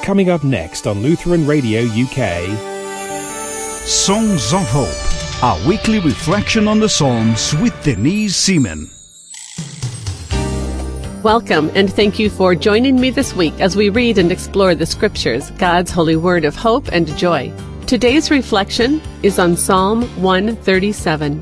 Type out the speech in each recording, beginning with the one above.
coming up next on Lutheran Radio UK. Songs of Hope, our weekly reflection on the Psalms with Denise Seaman. Welcome, and thank you for joining me this week as we read and explore the Scriptures, God's holy word of hope and joy. Today's reflection is on Psalm 137.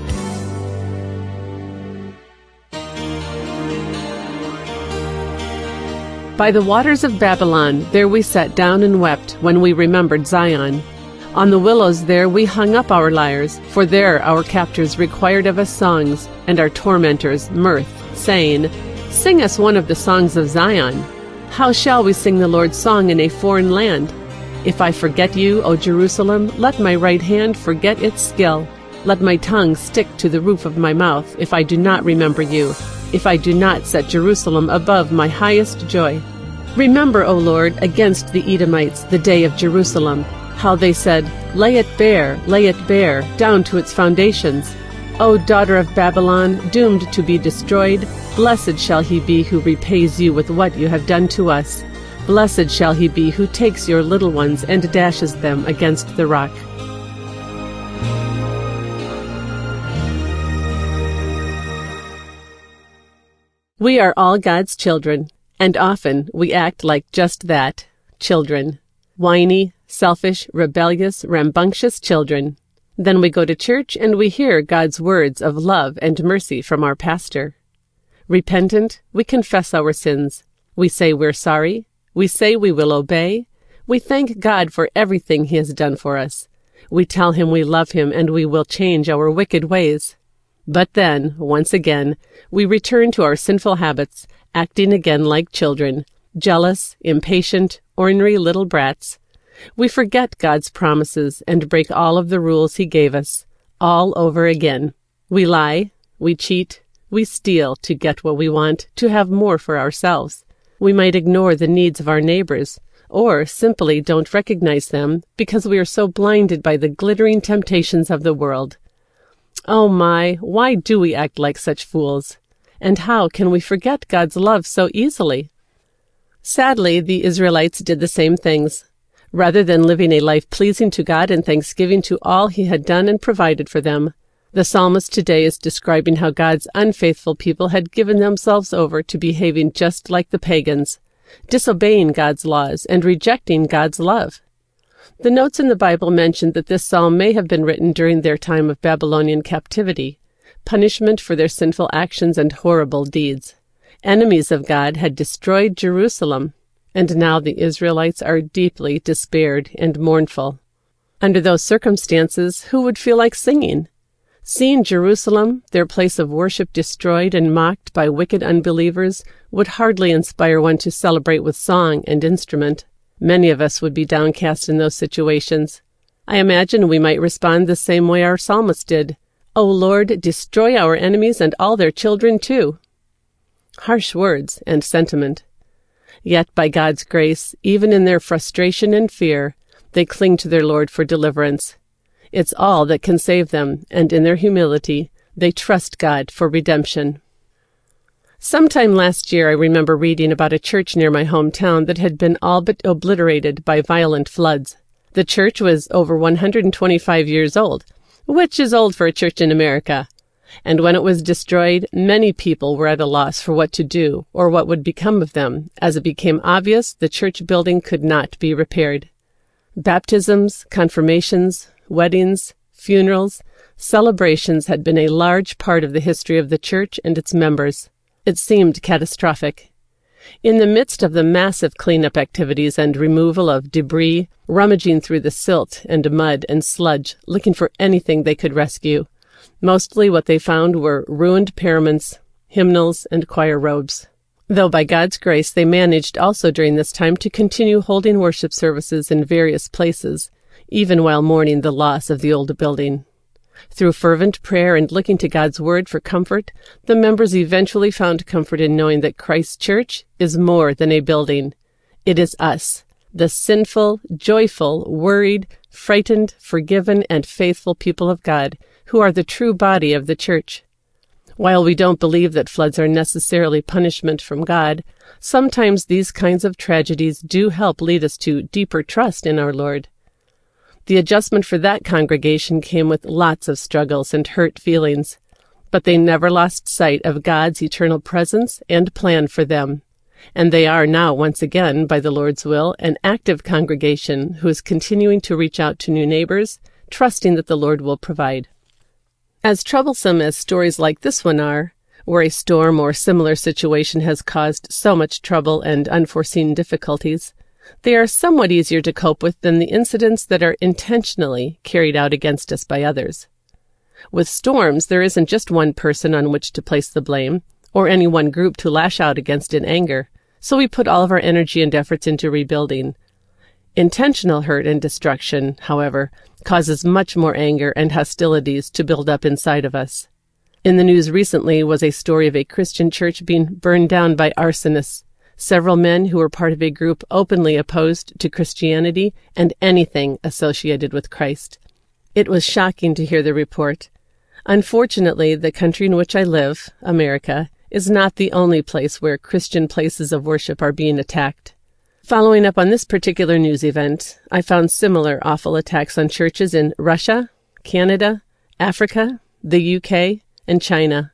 By the waters of Babylon, there we sat down and wept when we remembered Zion. On the willows there we hung up our lyres, for there our captors required of us songs, and our tormentors mirth, saying, "Sing us one of the songs of Zion. How shall we sing the Lord's song in a foreign land? If I forget you, O Jerusalem, let my right hand forget its skill. Let my tongue stick to the roof of my mouth, if I do not remember you, if I do not set Jerusalem above my highest joy. Remember, O Lord, against the Edomites the day of Jerusalem, how they said, lay it bare, down to its foundations. O daughter of Babylon, doomed to be destroyed, blessed shall he be who repays you with what you have done to us. Blessed shall he be who takes your little ones and dashes them against the rock." We are all God's children, and often we act like just that, children. Whiny, selfish, rebellious, rambunctious children. Then we go to church and we hear God's words of love and mercy from our pastor. Repentant, we confess our sins. We say we're sorry. We say we will obey. We thank God for everything He has done for us. We tell Him we love Him and we will change our wicked ways. But then, once again, we return to our sinful habits, acting again like children, jealous, impatient, ornery little brats. We forget God's promises and break all of the rules He gave us, all over again. We lie, we cheat, we steal to get what we want, to have more for ourselves. We might ignore the needs of our neighbors, or simply don't recognize them because we are so blinded by the glittering temptations of the world. Oh my, why do we act like such fools? And how can we forget God's love so easily? Sadly, the Israelites did the same things. Rather than living a life pleasing to God and thanksgiving to all He had done and provided for them, the psalmist today is describing how God's unfaithful people had given themselves over to behaving just like the pagans, disobeying God's laws and rejecting God's love. The notes in the Bible mention that this psalm may have been written during their time of Babylonian captivity, punishment for their sinful actions and horrible deeds. Enemies of God had destroyed Jerusalem, and now the Israelites are deeply despaired and mournful. Under those circumstances, who would feel like singing? Seeing Jerusalem, their place of worship, destroyed and mocked by wicked unbelievers would hardly inspire one to celebrate with song and instrument. Many of us would be downcast in those situations. I imagine we might respond the same way our psalmist did. O Lord, destroy our enemies and all their children too. Harsh words and sentiment. Yet by God's grace, even in their frustration and fear, they cling to their Lord for deliverance. It's all that can save them, and in their humility, they trust God for redemption. Sometime last year I remember reading about a church near my hometown that had been all but obliterated by violent floods. The church was over 125 years old, which is old for a church in America. And when it was destroyed, many people were at a loss for what to do or what would become of them, as it became obvious the church building could not be repaired. Baptisms, confirmations, weddings, funerals, celebrations had been a large part of the history of the church and its members. It seemed catastrophic. In the midst of the massive cleanup activities and removal of debris, rummaging through the silt and mud and sludge, looking for anything they could rescue, mostly what they found were ruined paraments, hymnals, and choir robes. Though by God's grace they managed also during this time to continue holding worship services in various places, even while mourning the loss of the old building. Through fervent prayer and looking to God's Word for comfort, the members eventually found comfort in knowing that Christ's church is more than a building. It is us, the sinful, joyful, worried, frightened, forgiven, and faithful people of God, who are the true body of the church. While we don't believe that floods are necessarily punishment from God, sometimes these kinds of tragedies do help lead us to deeper trust in our Lord. The adjustment for that congregation came with lots of struggles and hurt feelings, but they never lost sight of God's eternal presence and plan for them, and they are now once again, by the Lord's will, an active congregation who is continuing to reach out to new neighbors, trusting that the Lord will provide. As troublesome as stories like this one are, where a storm or similar situation has caused so much trouble and unforeseen difficulties, they are somewhat easier to cope with than the incidents that are intentionally carried out against us by others. With storms, there isn't just one person on which to place the blame, or any one group to lash out against in anger, so we put all of our energy and efforts into rebuilding. Intentional hurt and destruction, however, causes much more anger and hostilities to build up inside of us. In the news recently was a story of a Christian church being burned down by arsonists, several men who were part of a group openly opposed to Christianity and anything associated with Christ. It was shocking to hear the report. Unfortunately, the country in which I live, America, is not the only place where Christian places of worship are being attacked. Following up on this particular news event, I found similar awful attacks on churches in Russia, Canada, Africa, the UK, and China.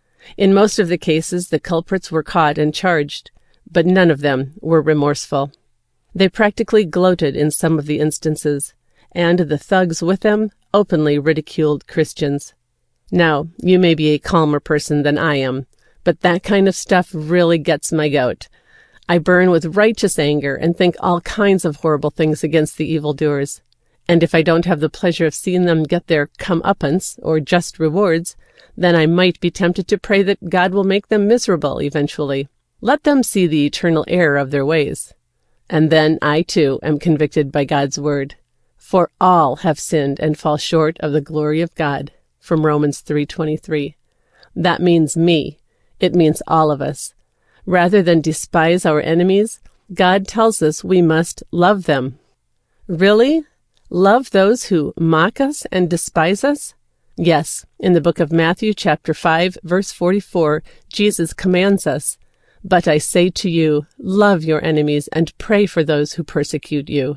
In most of the cases, the culprits were caught and charged, but none of them were remorseful. They practically gloated in some of the instances, and the thugs with them openly ridiculed Christians. Now, you may be a calmer person than I am, but that kind of stuff really gets my goat. I burn with righteous anger and think all kinds of horrible things against the evildoers. And if I don't have the pleasure of seeing them get their comeuppance, or just rewards, then I might be tempted to pray that God will make them miserable eventually. Let them see the eternal error of their ways. And then I, too, am convicted by God's word. For all have sinned and fall short of the glory of God, from Romans 3:23. That means me. It means all of us. Rather than despise our enemies, God tells us we must love them. Really? Love those who mock us and despise us? Yes, in the book of Matthew chapter 5, verse 44, Jesus commands us, "But I say to you, love your enemies and pray for those who persecute you."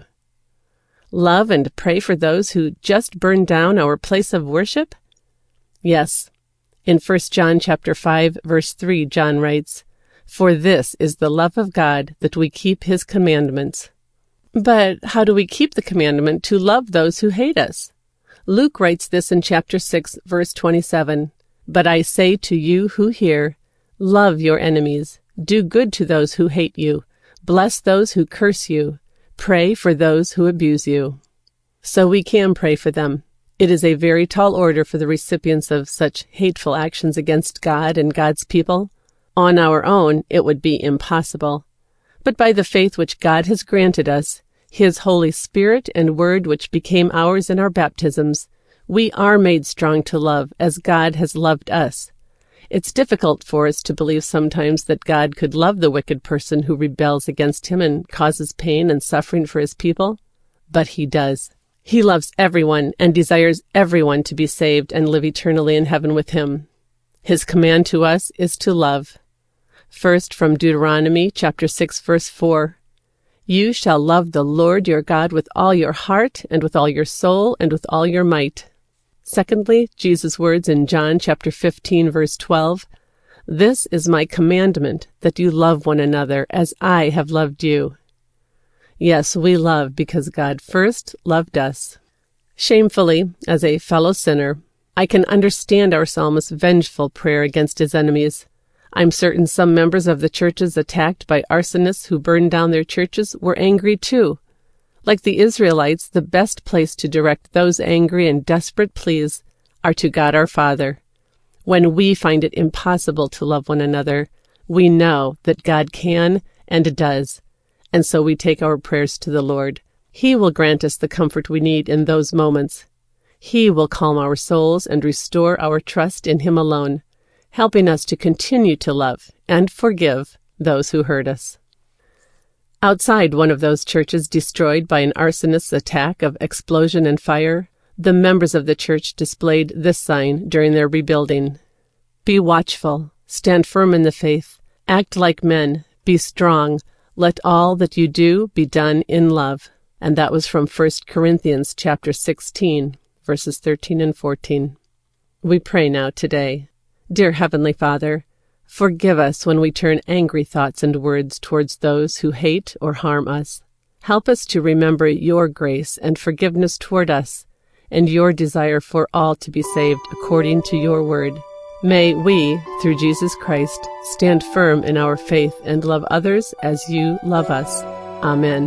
Love and pray for those who just burn down our place of worship? Yes. In 1 John chapter 5, verse 3, John writes, "For this is the love of God, that we keep his commandments." But how do we keep the commandment to love those who hate us? Luke writes this in chapter 6, verse 27, "But I say to you who hear, love your enemies, do good to those who hate you, bless those who curse you, pray for those who abuse you." So we can pray for them. It is a very tall order for the recipients of such hateful actions against God and God's people. On our own, it would be impossible. But by the faith which God has granted us, his Holy Spirit and Word which became ours in our baptisms, we are made strong to love as God has loved us. It's difficult for us to believe sometimes that God could love the wicked person who rebels against him and causes pain and suffering for his people. But he does. He loves everyone and desires everyone to be saved and live eternally in heaven with him. His command to us is to love. First, from Deuteronomy chapter 6, verse 4, "You shall love the Lord your God with all your heart and with all your soul and with all your might." Secondly, Jesus' words in John chapter 15, verse 12, "This is my commandment, that you love one another as I have loved you." Yes, we love because God first loved us. Shamefully, as a fellow sinner, I can understand our psalmist's vengeful prayer against his enemies. I'm certain some members of the churches attacked by arsonists who burned down their churches were angry too. Like the Israelites, the best place to direct those angry and desperate pleas are to God our Father. When we find it impossible to love one another, we know that God can and does, and so we take our prayers to the Lord. He will grant us the comfort we need in those moments. He will calm our souls and restore our trust in him alone, helping us to continue to love and forgive those who hurt us. Outside one of those churches destroyed by an arsonist's attack of explosion and fire, the members of the church displayed this sign during their rebuilding: Be watchful, stand firm in the faith, act like men, be strong, let all that you do be done in love. And that was from 1 Corinthians chapter 16, verses 13 and 14. We pray now today. Dear Heavenly Father, forgive us when we turn angry thoughts and words towards those who hate or harm us. Help us to remember your grace and forgiveness toward us, and your desire for all to be saved according to your word. May we, through Jesus Christ, stand firm in our faith and love others as you love us. Amen.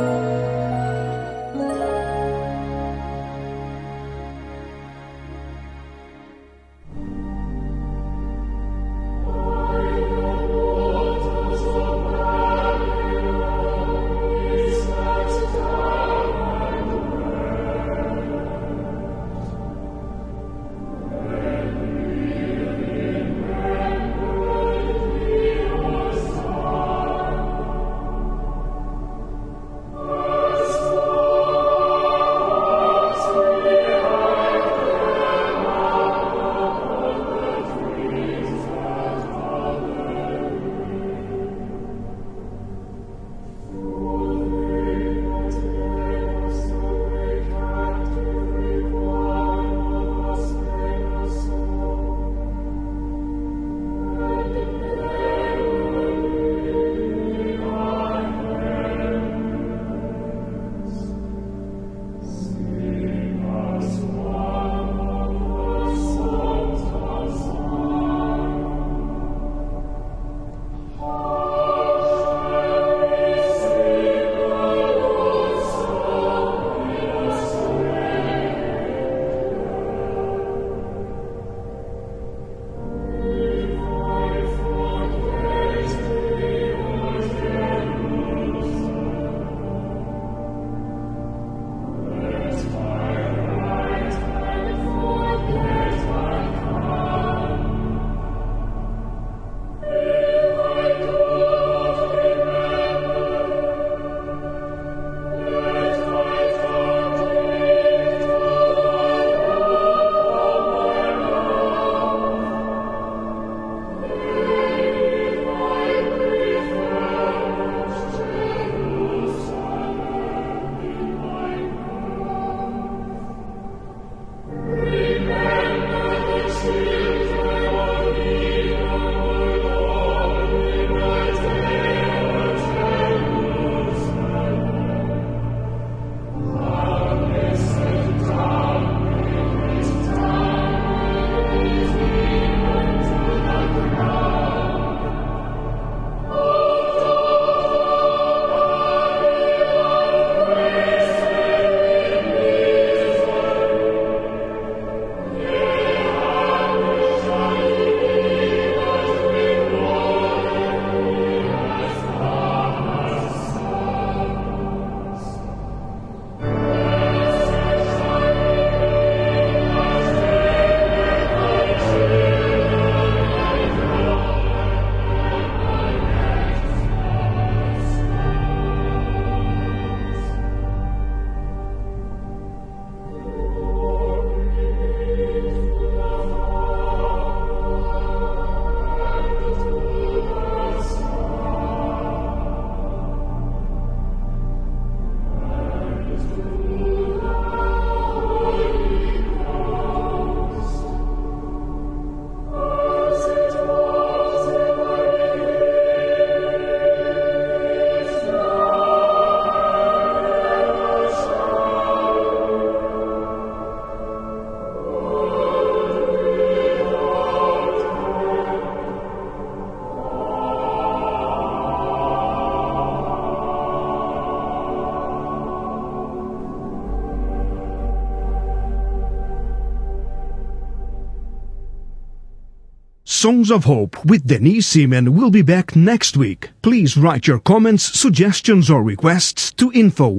Songs of Hope with Denise Seaman will be back next week. Please write your comments, suggestions, or requests to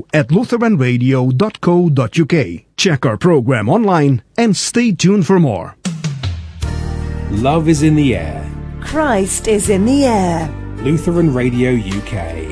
info@lutheranradio.co.uk. Check our program online and stay tuned for more. Love is in the air. Christ is in the air. Lutheran Radio UK.